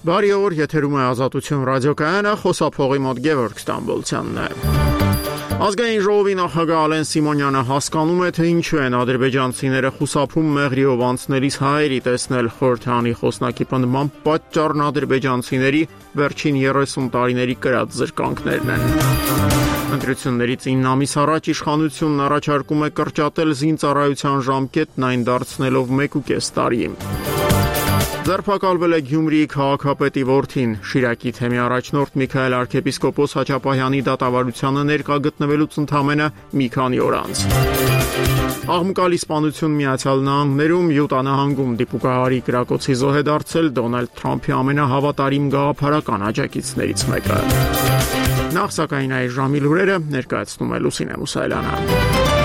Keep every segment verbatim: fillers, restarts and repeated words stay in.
Բարի օր, եթերում է Ազատություն ռադիոկայանը, խոսափողի մոտ Գևորգ Ստամբոլցյանն է։ Ազգային ժողովի նախագահ Ալեն Սիմոնյանը հասկանում է, թե ինչու են ադրբեջանցիները խուսափում մեղրիով անցնելիս հայերի տեսնել խորհրդանի խոսնակի պնդմամբ պատճառն ադրբեջանցիների վերջին երեսուն տարիների կրած զրկանքներն են։ Ընտրություններից ինը ամիս առաջ իշխանությունն առաջարկում է կրճատել զինծառայության ժամկետն, այն դարձնելով մեկուկես տարի։ Ձերբակալվել է Գյումրիի քաղաքապետի որդին, Շիրակի թեմի առաջնորդ Միքայել arczepiskopos Հաչապահյանի դատավարությանը ներկա գտնվելուց ընդամենը մի քանի օր անց։ Աղմկալի սպանություն Միացյալ Նահանգներում Յուտա նահանգում դիպուկահարի կրակոցի զոհ է դարձել Դոնալդ Թրամփի ամենահավատարիմ գաղափարական աջակիցներից մեկը։ Նախ սակայն այս ժամի լուրերը ներկայացնում է Լուսինե Մուսայելյանը։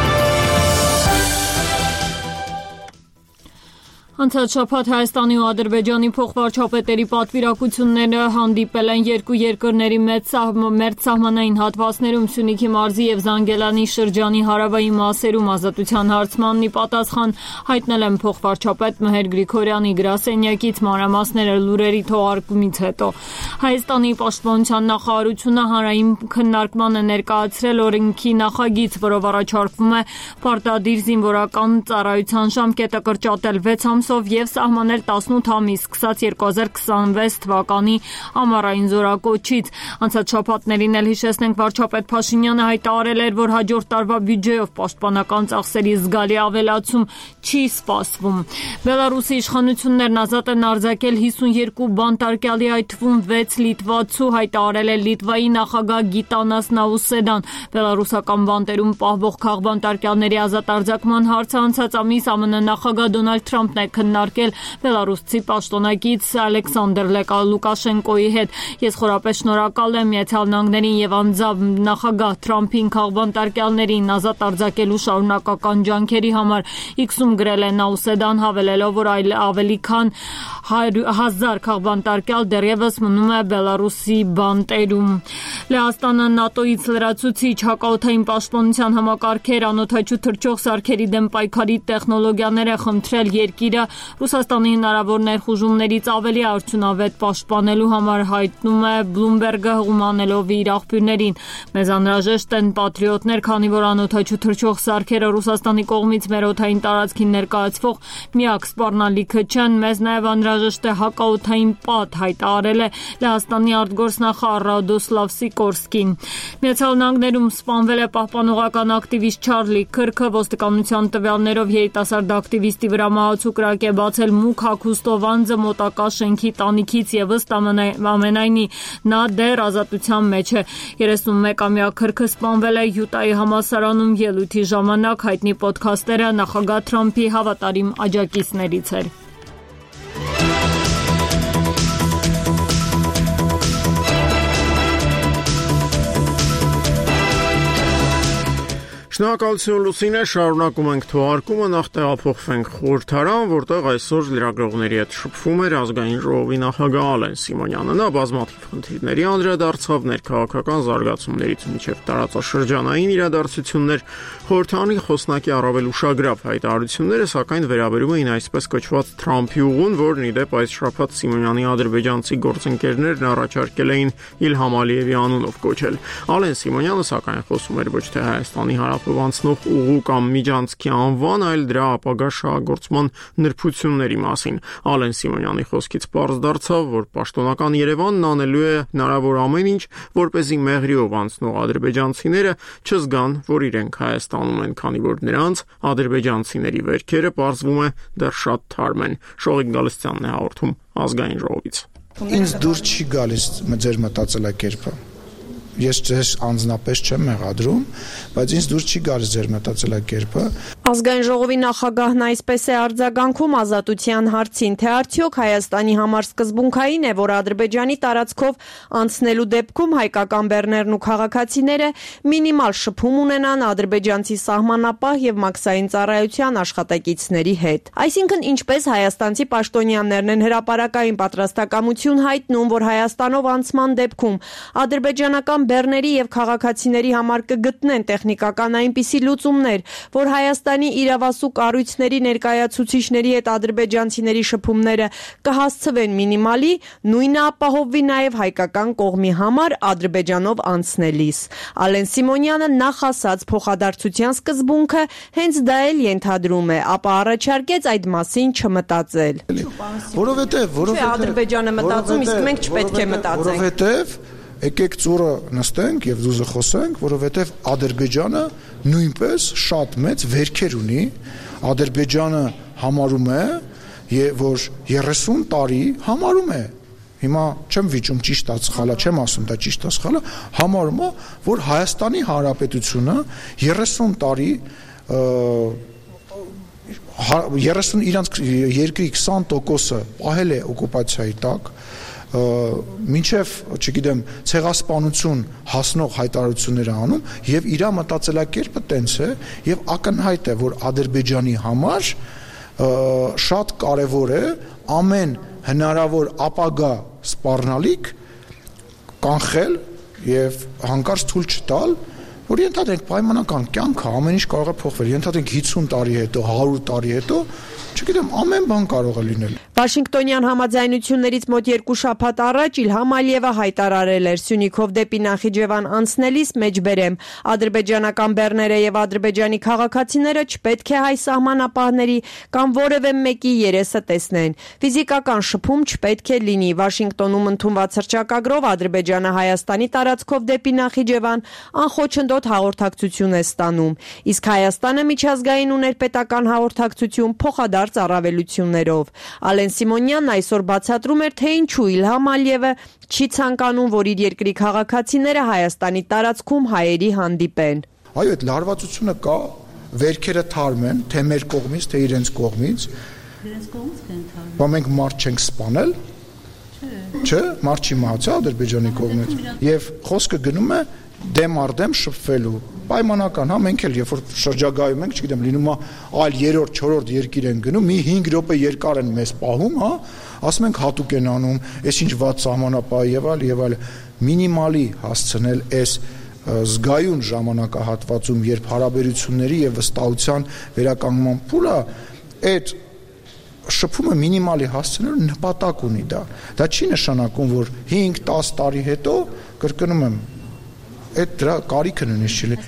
Անցած շաբաթ Հայաստանի ու Ադրբեջանի փոխվարչապետերի պատվիրակությունները հանդիպել են երկու երկրների մեծ սահմանային հատվածներում Սյունիքի մարզի եւ Զանգելանի շրջանի հարավային մասերում ազատության հարցմանն ի պատասխան հայտնել են փոխվարչապետ Մհեր Գրիգորյանի գրասենյակից մանրամասները լուրերի թողարկումից հետո։ Հայաստանի պաշտպանության նախարարությունը հանրային քննարկման է ներկայացրել օրենքի նախագիծ, որով առաջարկվում է պարտադիր զինվորական ծառայության ժամկետը կրճատել վեց ամսով եւ սահմանել տասնութ ամիս, սկսած երկու հազար քսանվեց թվականի ամառային զորակոչից։ Անցած շաբաթներին էլ հիշեցնենք, վարչապետ Փաշինյանը հայտարարել էր, որ հաջորդ տարվա բյուջեով պաշտպանական ծախսերի զգալի ավելացում չի սպասվում։ Բելարուսի իշխանություններն ազատ են արձակել հիսունյոթ բանտարկյալի, այդ թվում վեց լիտվացու, հայտարարել է Լիտվայի նախագահ Գիտանաս Նաուսեդան։ Բելարուսական բանտերում պահվող քաղբանտարկյալների ազատ արձակման հարցը անցած ամիս ԱՄՆ նախագահ Դոնալդ Թրամփն է քննարկել բելարուսցի պաշտոնակից Ալեքսանդր Լուկաշենկոյի հետ։ Ես խորապես շնորհակալ եմ Միացյալ Նահանգներին եւ անձամբ նախագահ Թրամփին քաղբանտարկյալներին ազատ արձակելու շարունակական ջանքերի համար, իքսում գրել է Նաուսեդան, հավելելով, որ այլ ավելի քան հազար քաղբանտարկյալ դեռևս մնում է Բելարուսի բանտերում։ Լեհաստանը ՆԱՏՕ-ից լրացուցիչ հակաօդային պաշտպանության համակարգեր, անօդաչու թռչող սարքերի դեմ պայքարի տեխնոլոգիաներ է խնդրել երկիրը Ռուսաստանի հնարավոր ներխուժումներից ավելի արդյունավետ պաշտպանելու համար, հայտնում է Bloomberg-ը հղումանելով իր աղբյուրներին։ Մեզ անհրաժեշտ են պատրիոտներ, քանի որ անօդաչու թռչող սարքերը Ռուսաստանի կողմից մեր օդային տարածքին ներկայացվող միակ սպառնալիքը չեն, մեզ նաև անհրաժեշտ է հակաօդային պատ, հայտարարել է Լեհաստանի արտգործնախարար Ռադոսլավ Սիկորսկին։ Միացյալ Նահանգներում սպանվել է պահպանողական ակտիվիստ Չարլի Քըրքը, ոստիկանության տվյալներով երիտասարդ ակտիվիստի վրա մահացու կրակ է բացել մուգ հագուստով անձը մոտակա շենքի տանիքից եւ ըստ ամենայնի նա դեռ ազատության մեջ է։ երեսունմեկամյա Քըրքը սպանվել է Յուտայի համալսարանում ելույթի ժամանակ, հայտնի պոդքասթերը նախագահ Թրամփի հավատարիմ աջակիցներից էր։ Շնորհակալություն Լուսինե, շարունակում ենք թողարկումը, նախ տեղափոխվենք խորհրդարան, որտեղ այսօր լրագրողների հետ շփվում էր ազգային ժողովի նախագահ Ալեն Սիմոնյանը։ Նա բազմաթիվ խնդիրների անդրադարձավ, ներքաղաքական զարգացումներից մինչև տարածաշրջանային իրադարձություններ, խորհրդարանի խոսնակի առավել ուշագրավ հայտարարությունները, սակայն վերաբերում էին այսպես կոչված Թրամփի ուղուն, որն ի դեպ այս շաբաթ Սիմոնյանի ադրբեջանցի գործընկերներն առաջարկել էին Իլհամ Ալիևի անունով կոչել։ Ալեն Սիմոնյանը սակայն խոսում էր ոչ թե Հայաստանի հարավ անցնող ուղու կամ միջանցքի անվան, այլ դրա ապագա շահագործման նրբությունների մասին։ Ալեն Սիմոնյանի խոսքից պարզ դարձավ, որ պաշտոնական Երևանն անելու է հնարավոր ամեն ինչ, որպեսզի մեղրիով անցնող ադրբեջանցիները չզգան, որ իրենք Հայաստանում են, քանի որ նրանց ադրբեջանցիների վերքերը պարզվում է դեռ շատ թարմ են։ Շողիկ Գալստյանն է հաղորդում ազգային ժողովից։ Ինձ դուր չի գալիս ձեր մտածելակերպը։ Ես ձեզ անձնապես չեմ մեղադրում, բայց ինձ դուր չի գալիս ձեր մտածելակերպը։ Ազգային ժողովի նախագահն այսպես է արձագանքում ազատության հարցին, թե արդյոք Հայաստանի համար սկզբունքային է, որ Ադրբեջանի տարածքով անցնելու դեպքում հայկական բեռներն ու քաղաքացիները մինիմալ շփում ունենան ադրբեջանցի սահմանապահ եւ մաքսային ծառայության աշխատակիցների հետ։ Այսինքն, ինչպես հայաստանցի պաշտոնյաներն են հրապարակային պատրաստակամություն հայտնում, որ Հայաստանով անցման դեպքում ադրբեջանական բեռների եւ քաղաքացիների համար կգտնեն տեխնիկական այնպիսի լուծումներ, որ Հայաստանի իրավասու կառույցների ներկայացուցիչների հետ ադրբեջանցիների շփումները կհասցվեն մինիմալի, նույնը ապահովվի նաեւ հայկական կողմի համար Ադրբեջանով անցնելիս։ Ալեն Սիմոնյանը նախ ասած փոխադարձության սկզբունքը հենց դա էլ ենթադրում է, ապա առաջարկեց այդ մասին չմտածել։ Որովհետեւ, որովհետեւ Ադրբեջանը մտածում, իսկ մենք չպետք է մտածենք։ Որովհետեւ եկեք ծուրը նստենք եւ դուզը խոսենք, որովհետեւ Ադրբեջանը նույնպես շատ մեծ վերքեր ունի։ Ադրբեջանը համարում է, որ երեսուն տարի համարում է։ Հիմա չեմ վիճում ճիշտ է սխալա, չեմ ասում դա ճիշտ է սխալա, համարում է, որ Հայաստանի Հանրապետությունը երեսուն տարի երեսուն իրանց երկրի քսան տոկոսը պահել է օկուպացիայի տակ, մինչև, չգիտեմ, ցեղասպանություն հասնող հայտարարություններ անում եւ իր մտածելակերպը տենց է եւ ակնհայտ է, որ Ադրբեջանի համար շատ կարեւոր է ամեն հնարավոր ապագա սպառնալիք կանխել եւ հանկարծ թույլ չտալ, որ ենթադրենք պայմանական կյանքը ամեն ինչ կարող է փոխվել, ենթադրենք հիսուն տարի հետո, հարյուր տարի հետո, չգիտեմ, ամեն բան կարող է լինել։ Վաշինգտոնյան համաձայնություններից մոտ երկու շաբաթ առաջ Իլհամ Ալիևը հայտարարել էր Սյունիքով դեպի Նախիջևան անցնելիս մեջբերեմ ադրբեջանական բեռները եւ ադրբեջանի քաղաքացիները չպետք է հայ սահմանապահների կամ որևէ մեկի երեսը տեսնեն։ Ֆիզիկական շփում չպետք է լինի։ Վաշինգտոնում ընդունված հռչակագրով Ադրբեջանը Հայաստանի տարածքով դեպի Նախիջևան անխոչնդոտ հաղորդակցություն է ստանում, իսկ Հայաստանը միջազգային ու ներպետական հաղորդակցություն փոխադարձ առավելություններով։ Ալեն Սիմոնյանն այսօր բացատրում էր, թե ինչու Իլհամ Ալիևը չի ցանկանում, որ իր երկրի քաղաքացիները Հայաստանի տարածքում հայերի հանդիպեն։ Այո, այդ լարվածությունը կա, վերքերը թարմ են, թե մեր կողմից, թե իրենց կողմից։ Իրենց կողմից կեն թարմ։ Բա մենք մարդ չենք սպանել։ Չէ, մարդ չի մահացել Ադրբեջանի կողմից։ Եվ խոսքը գնում է դեմ արդեմ շփվելու պայմանական, հա, մենք էլ երբ որ շրջագայում ենք, չգիտեմ, լինում է այլ երրորդ, չորրորդ երկիր են գնում, մի հինգ րոպե երկար են մեզ պահում, հա, ասում ենք հատուկ են անում, այս ինչ վատ սահմանապահ եւ այլ եւ այլ, մինիմալի հասցնել այս զգայուն ժամանակահատվածում, երբ հարաբերությունների եւ վստահության վերականգնման փուլը այդ շփումը մինիմալի հասցնելու նպատակ ունի դա։ Դա չի նշանակում, որ հինգ տասը տարի հետո կրկնում եմ այդ դրա կարիքը նույնիսկ չի։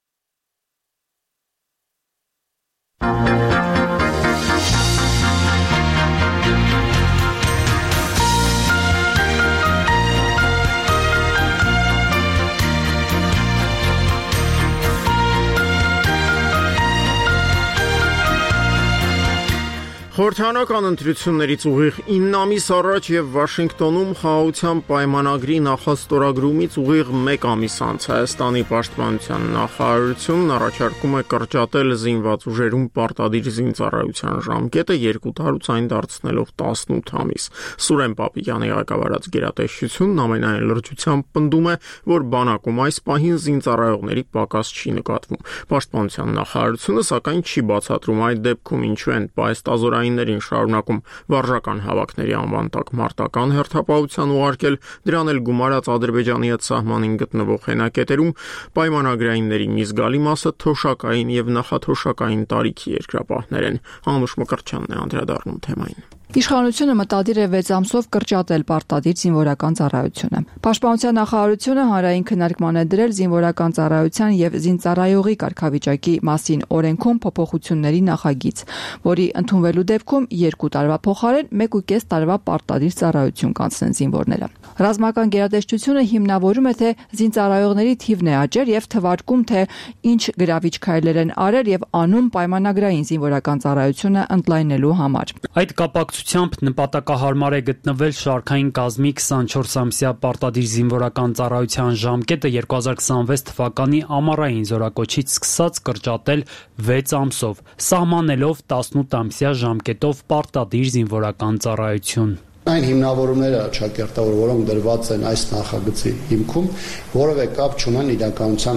Խորհրդանական ընտրություններից ուղիղ ինը ամիս առաջ եւ Վաշինգտոնում խաղաղության պայմանագրի նախաստորագրումից ուղիղ մեկ ամիս անց Հայաստանի պաշտպանության նախարարությունն առաջարկում է կրճատել զինված ուժերում պարտադիր զինծառայության ժամկետը երկու տարուց այն դարձնելով տասնութ ամիս։ Սուրեն Պապիկյանի ղեկավարած գերատեսչությունն ամենայն լրջությամբ պնդում է, որ բանակում այս պահին զինծառայողների պակաս չի նկատվում։ Պաշտպանության նախարարությունը սակայն չի բացատրում այդ դեպքում ինչու են պայստազորային շարունակում վարժական հավաքների անվան տակ մարտական հերթապահության ուղարկել, դրան էլ գումարած Ադրբեջանի հետ սահմանին գտնվող հենակետերում պայմանագրայինների մի զգալի մասը թոշակային եւ նախաթոշակային տարիքի երկրապահներ են։ Անուշ Մկրտչյանն է անդրադառնում թեմային։ Իշխանությունը մտադիր է վեց ամսով կրճատել պարտադիր զինվորական ծառայությունը։ Պաշտպանության նախարարությունը հանրային քննարկման է դրել զինվորական ծառայության եւ զինծառայողի կարգավիճակի մասին օրենքում փոփոխությունների նախագիծ, որի ընդունվելու դեպքում երկու տարվա փոխարեն մեկ ու կես տարվա պարտադիր ծառայություն կանցնեն զինվորները։ Ռազմական գերատեսչությունը հիմնավորում է, թե զինծառայողների թիվն է աճել եւ թվարկում, թե ինչ գրավիչ քայլեր են արել եւ անում պայմանագրային զինվորական ծառայությունը ընդլայնելու համար։ Այդ կապակցությամբ նպատակահարմար է գտնվել շարքային կազմի քսանչորսամսյա պարտադիր զինվորական ծառայության ժամկետը երկու հազար քսանվեց թվականի ամառային զորակոչից սկսած կրճատել վեց ամսով, սահմանելով տասնութ ամսյա ժամկետով պարտադիր զինվորական ծառայություն։ Այն հիմնավորումները ճակերտավոր, որոնք դրված են այս նախագծի հիմքում, որևէ կապ չունեն իրականության հետ։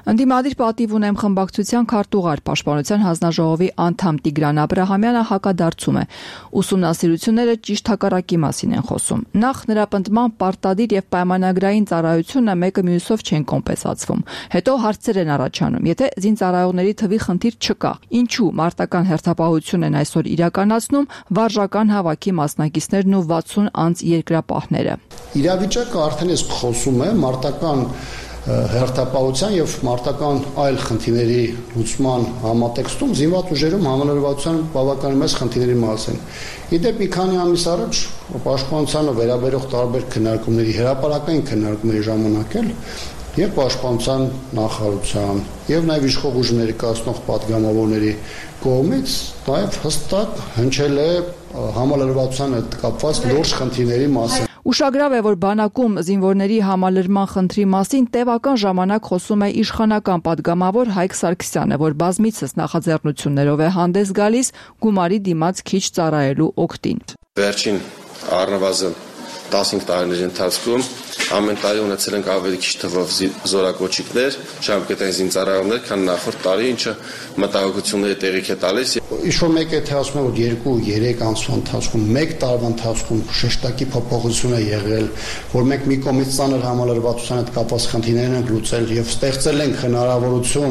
Ընդդիմադիր պատիվ ունեմ խմբակցության քարտուղար Պաշտպանության հանձնաժողովի անդամ Տիգրան Աբրահամյանը հակադարձում է. ուսումնասիրությունները ճիշտ հակառակի մասին են խոսում։ Նախ նրա պնդմամբ պարտադիր եւ պայմանագրային ծառայությունը մեկը մյուսով չեն կոմպենսացվում։ Հետո հարցեր են առաջանում. եթե զինծառայողների թվի խնդիր չկա, ինչու մարտական հերթապահություն են այսօր իրականացնում վարժական հավաքի մասնակիցներն ու վաթսուն անձ երկրապահները։ Իրավիճակը արդեն իսկ խոսում է մարտական հերթապահության եւ մարտական այլ խնդիրների լուծման համատեքստում զինված ուժերում համալրվածության բավականին մեծ խնդիրների մասին։ Իդեպ մի քանի ամիս առաջ պաշտպանությանը վերաբերող տարբեր քննարկումների հրապարակային քննարկումների ժամանակ էլ եւ պաշտպանության նախարարության եւ նաեւ իշխող ուժ ներկայացնող падգամավորների կողմից նաեւ հստակ հնչել է համալրվածության հետ կապված լուրջ խնդիրների մասին։ Ուշագրավ է, որ բանակում զինվորների համալրման խնդրի մասին տևական ժամանակ խոսում է իշխանական падգամավոր Հայկ Սարգսյանը, որ բազմիցս նախաձեռնություններով է հանդես գալիս գումարի դիմաց քիչ ծառայելու օգտին։ Վերջին առնվազն տասնհինգ տարիների ընթացքում ամեն տարի ունեցել ենք ավելի քիչ թվով զորակոչիկներ, ժամկետային զինծառայողներ, քան նախորդ տարի, ինչը մտահոգությունների տեղիք է տալիս։ Ինչ-որ մեկ է թե ասում է, որ երկու երեք ամսվա ընթացքում, մեկ տարվա ընթացքում շեշտակի փոփոխություն է եղել, որ մենք մի կողմից ծանր համալրվածության հետ կապված խնդիրներ ենք լուծել եւ ստեղծել ենք հնարավորություն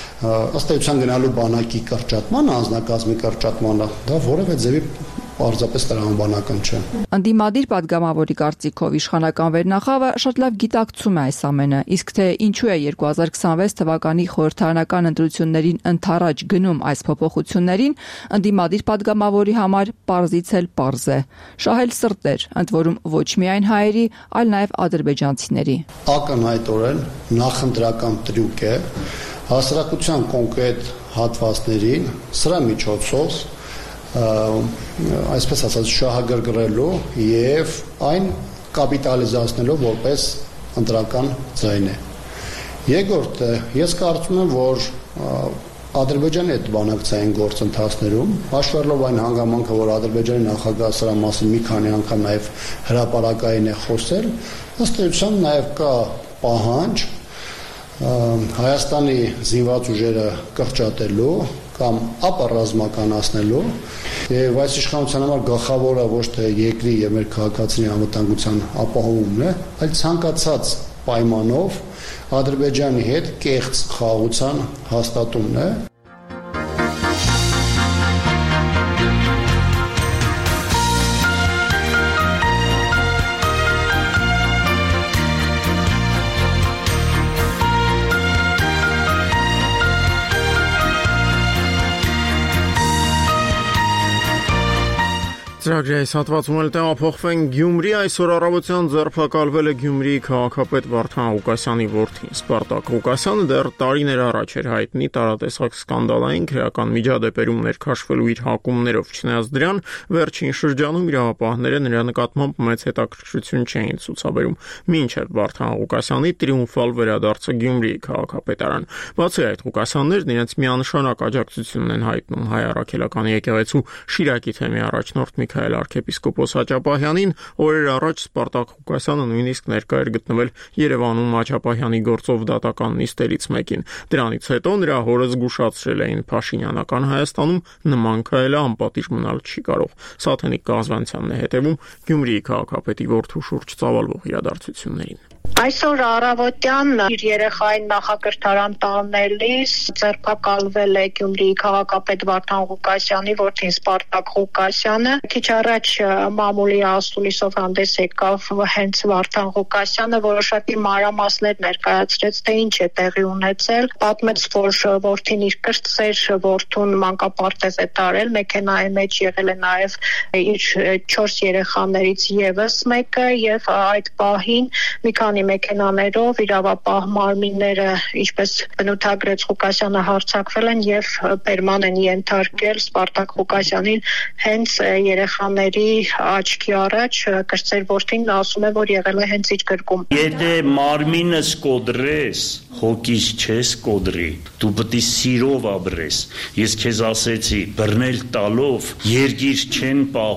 ըստ էության գնալու բանակի կրճատման, անձնակազմի կրճատմանը, դա որևէ ձևի պարզապես տրամաբանական չէ։ Ընդդիմադիր падգամավորի կարծիքով իշխանական վերնախավը շատ լավ գիտակցում է այս ամենը, իսկ թե ինչու է երկու հազար քսանվեց թվականի խորհրդարանական ընտրություններին ընթരാճ գնում այս փոփոխություններին, ընդդիմադիր падգամավորի համար պարզից էլ պարզ է։ Շահել սրտեր, ընդ որում ոչ միայն հայերի, այլ նաև ադրբեջանցիների։ Ակնհայտորեն նախընտրական տրյուկ է հասարակության կոնկրետ հատվածներին սրա միջոցով այսպես ասած շահագրգռելու եւ այն կապիտալիզացնելով որպես ընտրական ձայն է։ Երկրորդը, ես կարծում եմ, որ Ադրբեջանի հետ բանակցային գործընթացներում, հաշվելով այն հանգամանքը, որ Ադրբեջանի նախագահը սրա մասին մի քանի անգամ նաեւ հրապարակային է խոսել, ըստ էության նաեւ կա պահանջ Հայաստանի զինված ուժերը կրճատելու կամ ապառազմականացնելու եւ այս իշխանության համար գլխավորը ոչ թե երկրի եւ մեր քաղաքացիների անվտանգության ապահովումն է, այլ ցանկացած պայմանով Ադրբեջանի հետ կեղծ խաղաղության հաստատումն է։ Ծրագրի այս հատվածում էլ տեղափոխվենք Գյումրի, այսօր առավոտյան ձերբակալվել է Գյումրիի քաղաքապետ Վարդան Ղուկասյանի որդին Սպարտակ Ղուկասյանը դեռ տարիներ առաջ էր հայտնի տարատեսակ սկանդալային քրեական միջադեպերում ներքաշվելու իր հակումներով, չնայած դրան վերջին շրջանում իրավապահները նրա նկատմամբ մեծ հետաքրքրություն չէին ցուցաբերում, մինչև Վարդան Ղուկասյանի տրիումֆալ վերադարձը Գյումրիի քաղաքապետարան։ Բացի այդ, Ղուկասյաններն իրենց միանշանակ աջակցությունն են հայտնում հայ առաքելական եկեղեցու Շիրակի թեմի առաջնորդ Միքայել arczepiskopos Հաճապահյանին, օրեր առաջ Սպարտակ Ղուկասյանը նույնիսկ ներկա էր գտնվել Երևանում Հաճապահյանի գործով դատական նիստերից մեկին։ Դրանից հետո նրա հորը զգուշացրել էին Փաշինյանական Հայաստանում նման քայլը անպատիժ մնալ չի կարող։ Սաթենիկ Գազվանցյանն է հետևում Գյումրիի քաղաքապետի որդու շուրջ ծավալվող իրադարձություններին։ Այսօր առավոտյան իր երեխային նախակրթարան տանելիս ձերբակալվել է Գյումրիի քաղաքապետ Վարդան Ղուկասյանի որդին Սպարտակ Ղուկասյանը։ Քիչ առաջ մամուլի ասուլիսով հանդես եկավ հենց Վարդան Ղուկասյանը, որոշակի մանրամասներ ներկայացրեց, թե ինչ է տեղի ունեցել։ Պատմեց, որ որդին իր կրտսեր որդուն մանկապարտեզ է տարել, մեքենայի մեջ եղել է նաև իր չորս երեխաներից եւս մեկը եւ այդ պահին մի քանի մեքենաներով իրավապահ մարմինները, ինչպես բնութագրեց Ղուկասյանը, հարձակվել են եւ բերման են ենթարկել Սպարտակ Ղուկասյանին հենց երեխաների աչքի առաջ։ Կրտսեր որդին ասում է, որ եղել է հենց իր գրկում։ Եթե մարմինս կոդրես, հոգիս չես կոդրի, դու պետք է սիրով ապրես։ Ես քեզ ասեցի, բռնել տալով երկիր չեն պահում,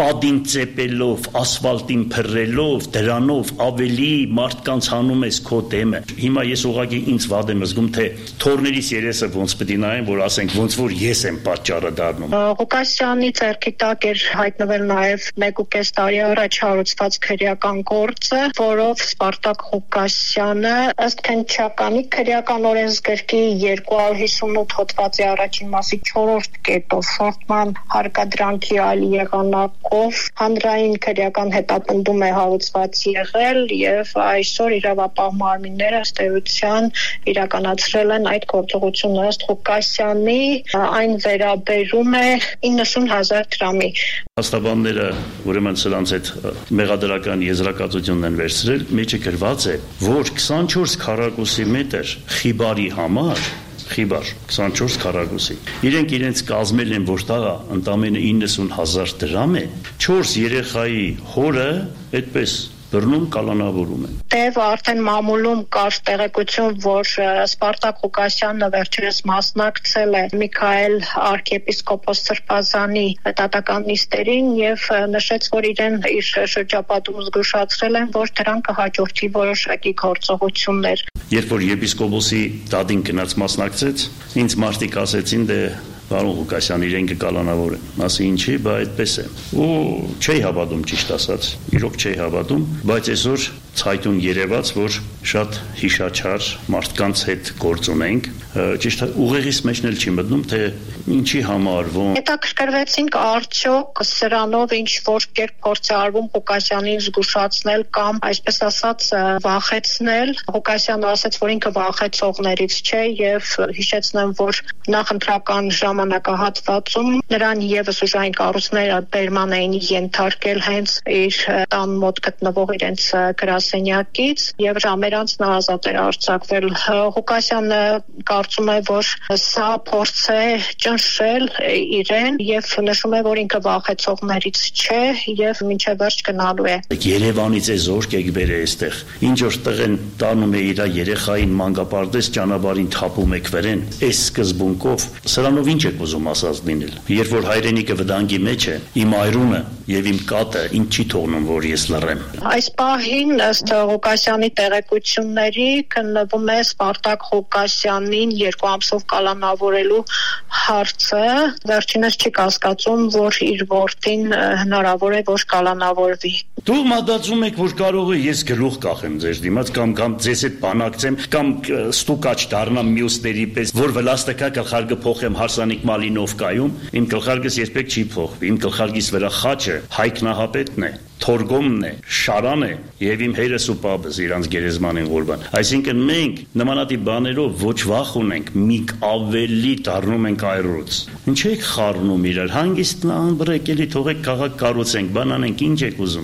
Պատին ծեպելով, ասֆալտին փռելով, դրանով ավելի մարդկանց հանում ես քո դեմը։ Հիմա ես ուղղակի ինձ վատ եմ զգում, թե թորներիս երեսը ոնց պետք է նայեն, որ ասենք ոնց որ ես եմ պատճառը դառնում։ Ղուկասյանի ձեռքի տակ էր հայտնվել նաև մեկ ու կես տարի առաջ հարուցված քրեական գործը, որով Սպարտակ Ղուկասյանը ըստ քննչականի քրեական օրենսգրքի երկու հարյուր հիսունութ հոդվածի առաջին մասի չորրորդ կետով շորտման հարկադրանքի այլ եղանակով հանրային քրեական հետապնդում է հարուցված եղել եւ այսօր իրավապահ մարմինները ըստ էության իրականացրել են այդ գործողությունը ըստ Ղուկասյանի այն վերաբերում է իննսուն հազար դրամի։ Հաստաբանները ուրեմն սրանց այդ մեղադրական եզրակացությունն են վերցրել, մեջը գրված է, որ քսանչորս քառակուսի մետր խիբարի համար խիբար քսանչորս քառակուսի։ Իրենք իրենց կազմել են, որ դա ընդամենը իննսուն հազար դրամ է, չորս երեխայի հորը այդպես բռնում կալանավորում են։ Տեւ արդեն մամուլում կար տեղեկություն, որ Սպարտակ Ղուկասյանը վերջերս մասնակցել է Միքայել arczepiskopos Սրբազանի դատական նիստերին եւ նշեց, որ իրեն իր շրջապատում զգուշացրել են, որ դրան կհաջորդի որոշակի գործողություններ։ Երբ որ եպիսկոպոսի դատին գնաց մասնակցեց, ինձ մարդիկ ասեցին, դե Պարոն Ղուկասյան, իրեն կկալանավորեն։ Ասի ինչի, բա այդպես է։ Ու չի հավատում, ճիշտ ասած, իրոք չի հավատում, բայց այսօր ցայտուն երևաց, որ շատ հիշաչար մարդկանց հետ գործ ունենք, ճիշտ ուղեղից մեջն էլ չի մտնում, թե ինչի համար ո՞ն։ Հետաքրքրվեցինք արդյոք սրանով ինչ որ կերպ փորձ է արվում Ղուկասյանին զգուշացնել կամ այսպես ասած վախեցնել։ Ղուկասյանը ասաց, որ ինքը վախեցողներից չէ եւ հիշեցնեմ, որ նախընտրական ժամանակահատվածում նրան եւս ուժային կառույցները բերման էին ենթարկել հենց իր տան մոտ գտնվող իրենց գրասենյակից եւ ժամեր անց նա ազատ էր արձակվել։ Ղուկասյանը կարծում է, որ սա փորձ է ճնշել իրեն եւ նշում է, որ ինքը վախեցողներից չէ եւ մինչեւ վերջ գնալու է։ Երևանից է զորք եք բերե այստեղ։ Ինչ որ տղեն տանում է իր երեխային մանկապարտեզ ճանապարհին թափում եք վերեն։ Այս սկզբունքով սրանով ինչ եք ուզում ասած լինել։ Երբ որ հայրենիքը վտանգի մեջ է, իմ այրունը եւ իմ կատը ինձ չի թողնում, որ ես լռեմ։ Այս պահին ըստ Ղուկասյանի տեղեկությունների քննվում է Սպարտակ Ղուկասյանին երկու ամսով կալանավորելու հարցը։ Վերջինս չի կասկածում, որ իր որդին հնարավոր է որ կալանավորվի։ Դու մտածում եք, որ կարող է ես գլուխ կախեմ ձեր դիմաց կամ կամ ձեզ հետ բանակցեմ կամ ստուկաչ դառնամ մյուսների պես, որ վլաստակա գլխարկը փոխեմ հարսանիք Մալինովկայում, իմ գլխարկս երբեք չի փոխվի։ Իմ գլխարկիս վրա խաչը Հայկ Նահապետն է, Թորգոմն է, Շարան է եւ իմ հերս ու պապս իրանց գերեզմանին Ղուրբան։ Այսինքն մենք նմանատիպ բաներով ոչ վախ ունենք, մի ավելի դառնում ենք այրոց։ Ինչ եք խառնում իրար, հանգիստ անբրեկելի թողեք քաղաք կառուցենք, բան անենք, ինչ եք ուզում։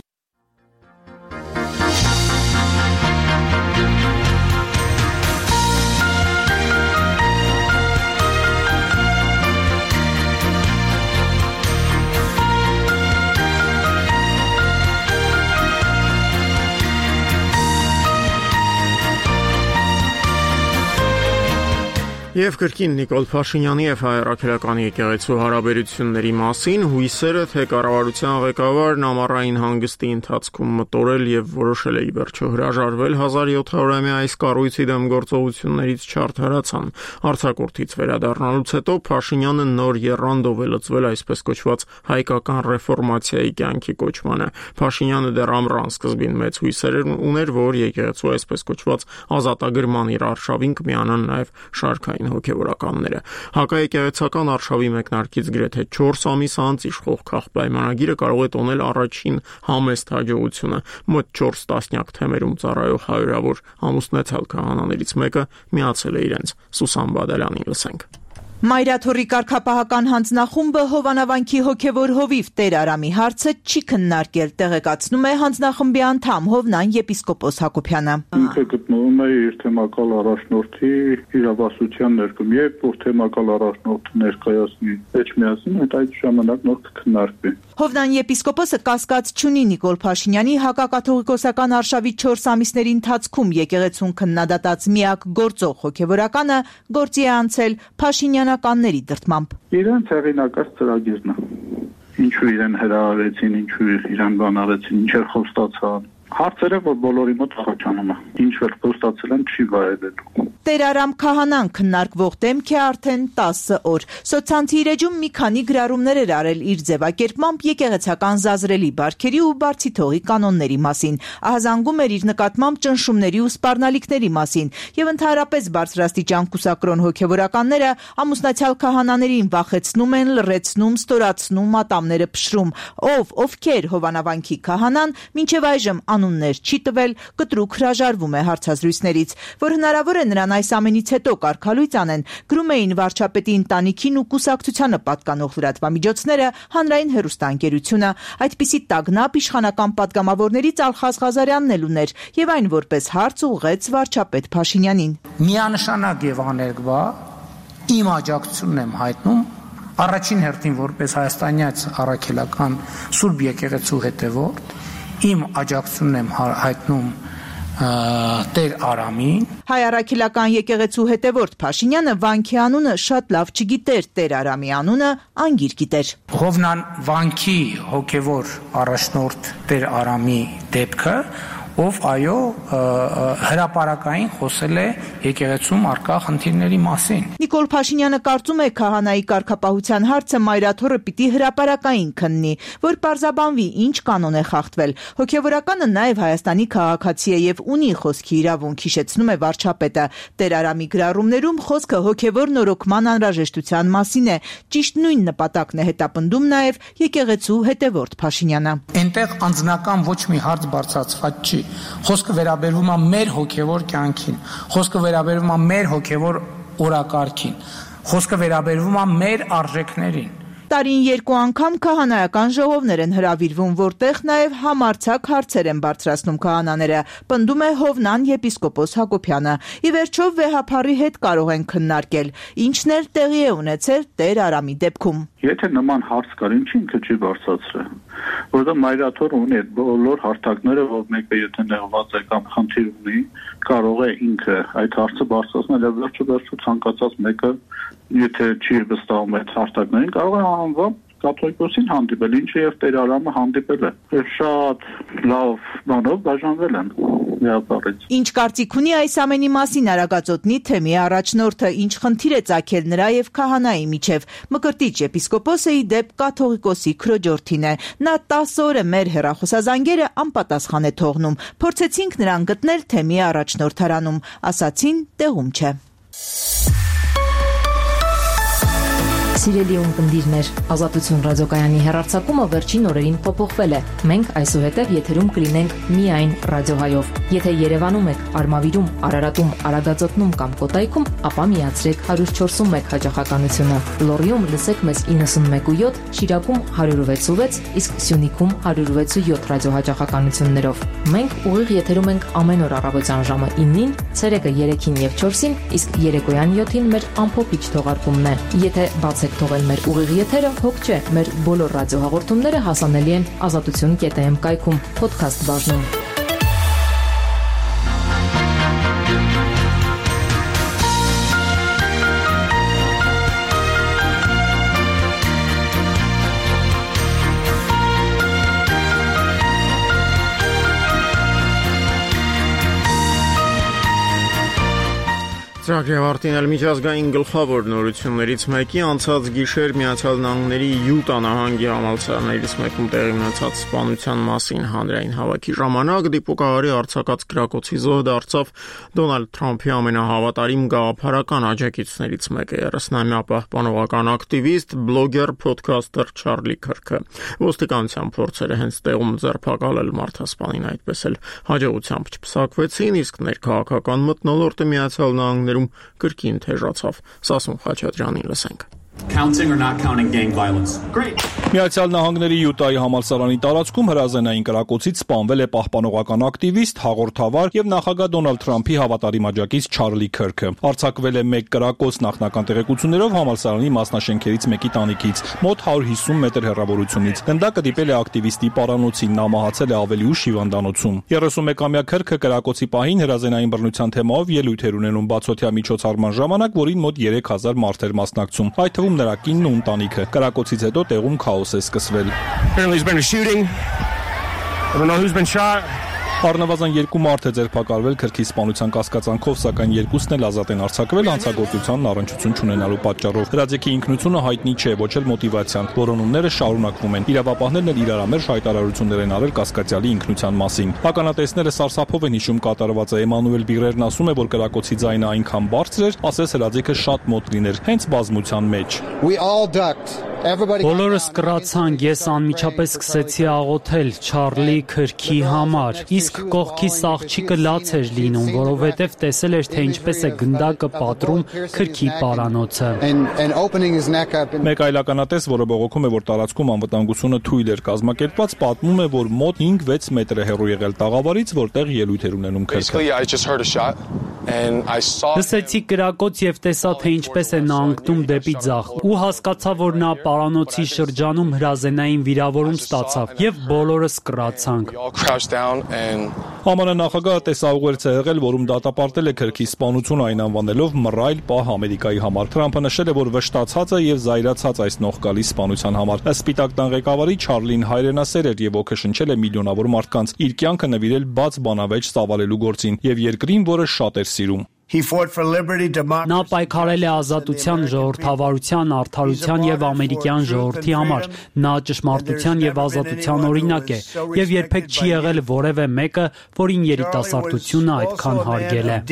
Եվ կրկին Նիկոլ Փաշինյանի եւ Հայ Առաքելականի եկեղեցու հարաբերությունների մասին հույսերը, թե կառավարության ղեկավարն ամառային հանգստի ընթացքում մտորել եւ որոշել է ի վերջո հրաժարվել հազար յոթ հարյուրամյա այս կառույցի դեմ գործողություններից չարդարացան։ Արձակուրդից վերադառնալուց հետո Փաշինյանը նոր եռանդով է լծվել այսպես կոչված հայկական ռեֆորմացիայի կյանքի կոչմանը։ Փաշինյանը դեռ ամռան սկզբին մեծ հույսեր ուներ, որ եկեղեցու այսպես կոչված ազատագրման իր արշավին կմիանան նաեւ շարքային հոգևորականները։ Հակաեկեղեցական արշավի մեկնարկից գրեթե չորս ամիս անց իշխող քաղ պայմանագիրը կարող է տոնել առաջին համեստ հաջողությունը։ Մոտ չորս տասնյակ թեմերում ծառայող հարյուրավոր ամուսնացյալ քահանաներից մեկը միացել է իրենց։ Սուսան Բադալյանին լսենք։ Մայրաթորի կարգապահական հանձնախումբը Հովանավանքի հոգևոր հովիվ Տեր Արամի հարցը չի քննարկել, տեղեկացնում է հանձնախմբի անդամ Հովնան եպիսկոպոս Հակոբյանը։ Ինքը գտնվում է իր թեմակալ առաջնորդի իրավասության ներկում, երբ որ թեմակալ առաջնորդը ներկայացնի Էջմիածին, այդ ժամանակ նոր կքննարկվի։ Հովնան եպիսկոպոսը կասկած չունի Նիկոլ Փաշինյանի հակակաթողիկոսական արշավի չորս ամիսների ընթացքում եկեղեցուն քննադատած միակ գործող հոգևորականը գործի է անցել Փաշինյան կանների դրդմամբ։ Իրենց հեղինակած ծրագիրն է։ ինչու իրեն հրավիրեցին, ինչու իրեն բան արեցին, ինչեր խոստացան։ Հարցերը, որ բոլորի մոտ առաջանում է, ինչ որ խոստացել են, չի վայելելու։ Տեր Արամ Քահանան քննարկվող դեմք է արդեն տասը օր։ Սոցցանցի էջում մի քանի գրառումներ էր արել իր ձևակերպմամբ եկեղեցական զազրելի բարքերի ու բարձի թողի կանոնների մասին, ահազանգում էր իր նկատմամբ ճնշումների ու սպառնալիքների մասին, եւ ընդհանրապես բարձրաստիճան կուսակրոն հոգեվորականները ամուսնացյալ քահանաներին վախեցնում են, լռեցնում, ստորացնում, ատամները փշրում։ Ով, ովքեր Հովանավանքի քահանան մինչև այժմ անուններ չի տվել, կտրուկ հրաժարվում է հարցազրույցներից, որ հնարավոր է նրան այս ամենից հետո կարգալույծ անեն, գրում էին վարչապետի ընտանիքին ու կուսակցությանը պատկանող լրատվամիջոցները, հանրային հեռուստաընկերությունը, այդպիսի տագնապ իշխանական պատգամավորներից Ալխազ Ղազարյանն էլ ուներ, եւ այն որպես հարց ուղղեց վարչապետ Փաշինյանին։ Միանշանակ եւ աներկբա իմ աջակցությունն եմ հայտնում առաջին հերթին որպես հայաստանյաց առաքելական Սուրբ եկեղեցու հետևորդ, իմ աջակցությունն եմ հայտնում Տեր Արամին։ Հայ առաքելական եկեղեցու հետևորդ Փաշինյանը Վանքի անունը շատ լավ չգիտեր, Տեր Արամի անունը անգիր գիտեր։ Հովնան Վանքի հոգևոր առաջնորդ Տեր Արամի դեպքը, ով այո հրապարակային խոսել է եկեղեցում արկա խնդիրների մասին։ Նիկոլ Փաշինյանը կարծում է քահանայի կարգապահության հարցը մայրաթոռը պիտի հրապարակային քննի, որ պարզաբանվի ինչ կանոն է խախտվել։ Հոգևորականը նաև Հայաստանի քաղաքացի է եւ ունի խոսքի իրավունք, հիշեցնում է վարչապետը։ Տեր Արամի գրառումներում խոսքը հոգևոր նորոգման անհրաժեշտության մասին է։ Ճիշտ նույն նպատակն է հետապնդում նաև եկեղեցու հետևորդ Փաշինյանը։ Այնտեղ անձնական ոչ մի հարց բարձրացված չի։ Խոսքը վերաբերվում է մեր հոգևոր կյանքին, խոսքը վերաբերվում է մեր հոգևոր օրակարգին, խոսքը վերաբերվում է մեր արժեքներին։ Տարին երկու անգամ քահանայական ժողովներ են հրավիրվում, որտեղ նաև համարձակ հարցեր են բարձրացնում քահանաները, պնդում է Հովնան եպիսկոպոս Հակոբյանը։ Ի վերջո վեհափառի հետ կարող են քննարկել, ինչն էլ տեղի է ունեցել Տեր Արամի դեպքում։ Եթե նման հարց կար, ինչի ինքը չի բարձրացրել, որովհետև մայրաթոռը ունի այդ բոլոր հարթակները, որ մեկը եթե նեղված է կամ խնդիր ունի, կարող է ինքը այդ հարցը բարձրացնել եւ վերջո վերջո ցանկացած մեկը, եթե չի վստահում այդ հարթակներին, կարող է անվան կաթողիկոսին հանդիպել, ինչը եւ Տեր Արամը հանդիպել է։ Եվ շատ լավ բանով բաժանվել են վեհապառից։ Ինչ կարծիք ունի այս ամենի մասին Արագածոտնի թեմի առաջնորդը, ինչ խնդիր է ծագել նրա եւ քահանայի միջև։ Մկրտիչ եպիսկոպոսը ի դեպ կաթողիկոսի քրոջորդին է։ Նա տասը օր է մեր հեռախոսազանգերը անպատասխան է թողնում։ Փորձեցինք նրան գտնել թեմի առաջնորդարանում, ասացին տեղում չէ։ Սիրելի ունկնդիրներ, Ազատություն ռադիոկայանի հեռարձակումը վերջին օրերին փոփոխվել է։ Մենք այսուհետև եթերում կլինենք միայն ռադիոհայով։ Եթե Երևանում եք, Արմավիրում, Արարատում, Արագածոտնում կամ Կոտայքում, ապա միացրեք հարյուր չորսուն մեկ հաճախականությունը։ Լոռիում լսեք մեզ իննսունմեկ ու յոթ, Շիրակում հարյուր վեց ու վեց, իսկ Սյունիքում հարյուր վեց ու յոթ ռադիոհաճախականություններով։ Մենք ուղիղ եթերում ենք ամեն օր առավոտյան ժամը իննին, ցերեկը երեքին եւ չորսին, իսկ երեկոյան յոթին մեր ամփոփիչ թողարկումն է։ Եթե բացեք թողել մեր ուղիղ եթերը, հոգ չէ, մեր բոլոր ռադիոհաղորդումները հասանելի են ազատություն կետ էմ կայքում, փոդքասթ բաժնում։ Ծրագրի ավարտին էլ միջազգային գլխավոր նորություններից մեկի անցած գիշեր Միացյալ Նահանգների Յուտա նահանգի համալսարաններից մեկում տեղի ունեցած սպանության մասին հանրային հավաքի ժամանակ դիպուկահարի արձակած գրակոչի զոհ դարձավ Դոնալդ Թրամփի ամենահավատարիմ գաղափարական աջակիցներից մեկը երեսնամյա պահպանողական ակտիվիստ, բլոգեր, փոդքասթեր Չարլի Քըրքը։ Ոստիկանության փորձերը հենց տեղում ձերբակալել մարդասպանին այդպես էլ հաջողությամբ չփսակվեցին, իսկ ներքաղաքական մթնոլորտը Միացյալ Նահանգներում կրկին թեժացավ։ Սասուն Խաչատրյանին լսենք։ Counting or not counting gang violence. Great. Միացյալ Նահանգների Յուտայի համալսարանի տարածքում հրազենային կրակոցից սպանվել է պահպանողական ակտիվիստ, հաղորդավար եւ նախագահ Դոնալդ Թրամփի հավատարիմ աջակից Չարլի Քըրքը։ Արձակվել է մեկ կրակոց նախնական տեղեկություններով համալսարանի մասնաշենքերից մեկի տանիքից, մոտ հարյուր հիսուն մետր հեռավորությունից։ Գնդակը դիպել է ակտիվիստի պարանոցին, նա մահացել է ավելի ուշ հիվանդանոցում։ երեսունմեկամյա Քըրքը կրակոցի պահին հրազենային բռնության թեմայով ելույթ էր ունենում բացօթյա միջոցառման ժամանակ, որին մոտ երեք հազար մարդ էր մասնակցում։ Այդ գտնվում նրա կինն ու ընտանիքը։ Կրակոցից հետո տեղում քաոս է սկսվել։ Առնվազն երկու մարդ է ձերբակալվել քրքի սպանության կասկածանքով, սակայն երկուսն էլ ազատ են արձակվել հանցագործությանն առնչություն չունենալու պատճառով։ Հրաձիգի ինքնությունը հայտնի չէ, ոչ էլ մոտիվացիան։ Որոնումները շարունակվում են։ Իրավապահներն էլ իրարամերժ հայտարարություններ են արել կասկածյալի ինքնության մասին։ Ականատեսները սարսափով են հիշում կատարվածը։ Էմանուել Բիղրերն ասում է, որ կրակոցի ձայնը այնքան բարձր էր, ասես հրաձիգը շատ մոտ լիներ, հենց բազմության մեջ։ Բոլորս կռացանք, ես անմիջապես սկսեցի աղոթել Չարլի քրքի համար։ Իսկ կողքիս աղջիկը լաց էր լինում, որովհետև տեսել էր, թե ինչպես է գնդակը պատռում քրքի պարանոցը։ Մեկ այլ ականատես, որը բողոքում է, որ տարածքում անվտանգությունը թույլ էր կազմակերպված, պատմում է, որ մոտ հինգ-վեց մետր է հեռու եղել տաղավարից, որտեղ ելույթ էր ունենում քրքը։ Լսեցի կրակոց եւ տեսա, թե ինչպես է նա անկնում դեպի ձախ, ու հասկացա, որ նա պարանոցի շրջանում հրազենային վիրավորում ստացավ եւ բոլորս կռացանք։ ԱՄՆ նախագահը տեսաուղերձ է եղել, որում դատապարտել է քրքի սպանությունը, այն անվանելով մռայլ պահ Ամերիկայի համար։ Թրամփը նշել է, որ վշտացած է եւ զայրացած այս նողկալի սպանության համար։ Սպիտակ տան ղեկավարի Չարլին հայրենասեր էր եւ ոգեշնչել է միլիոնավոր մարդկանց, իր կյանքը նվիրել բաց բանավեճ ծավալելու գործին եւ երկրին, որը շատ էր սիրում։ Նա պայքարել է ազատության, ժողովրդավարության, արդարության եւ ամերիկյան ժողովրդի համար։ Նա ճշմարտության եւ ազատության օրինակ է եւ երբեք չի եղել որևէ մեկը, որին երիտասարդությունը այդքան հարգել է։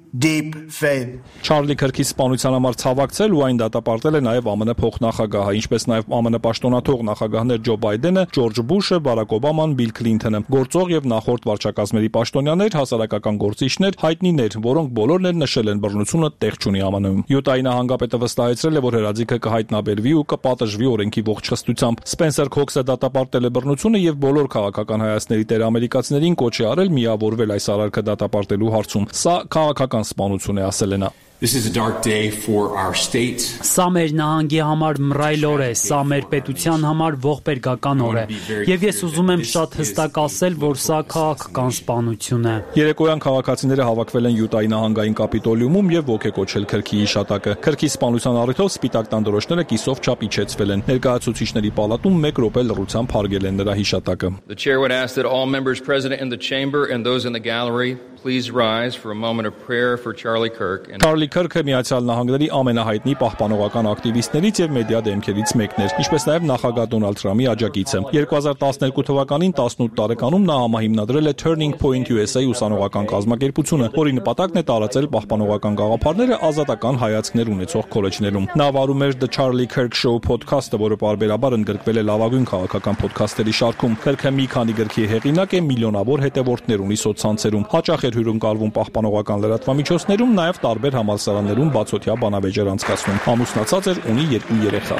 Չարլի քրքի սպանության համար ցավակցել ու այն դատապարտել է նաև ԱՄՆ փոխնախագահը, ինչպես նաև ԱՄՆ պաշտոնաթող նախագահներ Ջո Բայդենը, Ջորջ Բուշը, Բարակ Օբաման, Բիլ Քլինթոնը, գործող եւ նախորդ վարչակազմերի պաշտոնյաներ, հասարակական գործիչներ, հայտնիներ, որոնք բոլորն էլ նշել են բռնությունը տեղ չունի ԱՄՆ-ում։ Յուտայի նահանգապետը վստահեցրել է, որ հրաձիգը կհայտնաբերվի ու կպատժվի օրենքի ողջ խստությամբ։ Սպենսեր Քոքսը դատապարտել է բռնությունը եւ բոլոր քաղաքական հայացքների տեր ամերիկացիներին կոչ է արել միավորվել այս արարքը դատապարտելու հարցում։ Սա քաղաքական սպանություն է, ասել է նա։ This is a dark day for our state. Սա մեր նահանգի համար մռայլ օր է, սա մեր պետության համար ողբերգական օր է։ Եվ ես ուզում եմ շատ հստակ ասել, որ սա քաղաքական սպանություն է։ Երեկոյան քաղաքացիները հավաքվել են Յուտայի նահանգային կապիտոլիումում եւ ոգեկոչել քրքի հիշատակը։ Քրքի սպանության առիթով սպիտակ տան դրոշները կիսով չափ իջեցվել են։ Ներկայացուցիչների պալատում մեկ րոպե լռությամբ հարգել են նրա հիշատակը։ The chair would ask that all members present in the chamber and those in the gallery please rise for a moment of prayer for Charlie Kirk. Charlie Kirk-ը Միացյալ Նահանգների ամենահայտնի պահպանողական ակտիվիստներից եւ մեդիա դեմքերից մեկն էր, ինչպես նաեւ նախագահ Դոնալդ Թրամփի աջակիցը։ երկու հազար տասներկու թվականին տասնութ տարեկանում նա համահիմնադրել է Turning Point յու էս էյ ուսանողական կազմակերպությունը, որի նպատակն է տարածել պահպանողական գաղափարները ազատական հայացքներ ունեցող քոլեջներում։ Նա վարում էր The Charlie Kirk Show podcast-ը, որը պարբերաբար ընդգրկվել է լավագույն քաղաքական podcast-երի շարքում։ Kirk-ը մի քանի գրքի հեղինակ է, միլիոնավոր հետևորդներ ունի սոցցանցերում։ Հաճախ էր հյուրընկալվում պահպանողական լրատվամիջոցներում, նաեւ տարբեր համալսարաններում բացօթյա բանավեճեր անցկացնում։ Ամուսնացած էր, ունի երկու երեխա։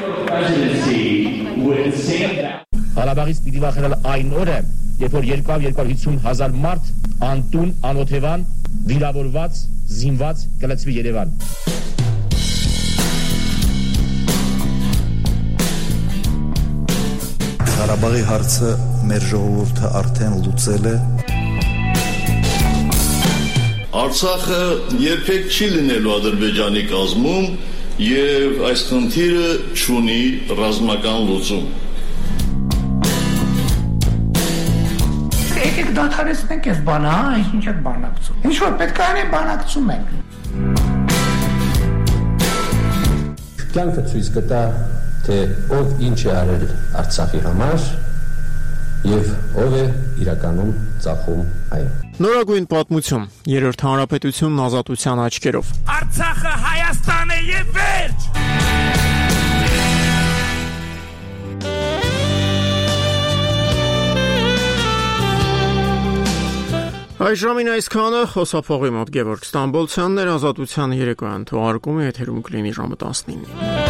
Ղարաբաղից պիտի վախենալ այն օրը, երբ որ երկու հարյուր հիսուն հազար մարդ անտուն, անօթևան, վիրավորված, զինված կլցվի Երևան։ Ղարաբաղի հարցը մեր ժողովուրդը արդեն լուծել է։ Արցախը երբեք չի լինելու Ադրբեջանի կազմում եւ այս խնդիրը չունի ռազմական լուծում։ Եկեք դադարեցնենք այս բանը, հա, ինչ եք բանակցում։ Ինչ որ պետք է անենք, բանակցում ենք։ Կյանքը ցույց կտա, թե ով ինչ է արել Արցախի համար եւ ով է իրականում ծախում այն։ Նորագույն պատմություն, երրորդ հանրապետությունն ազատության աչքերով։ Արցախը Հայաստան է եւ վերջ։ Այժմին այսքանը, խոսափողի մոտ Գևորգ Ստամբոլցյանն էր, ազատության երեկոյան թողարկումը եթերում կլինի ժամը տասնինը։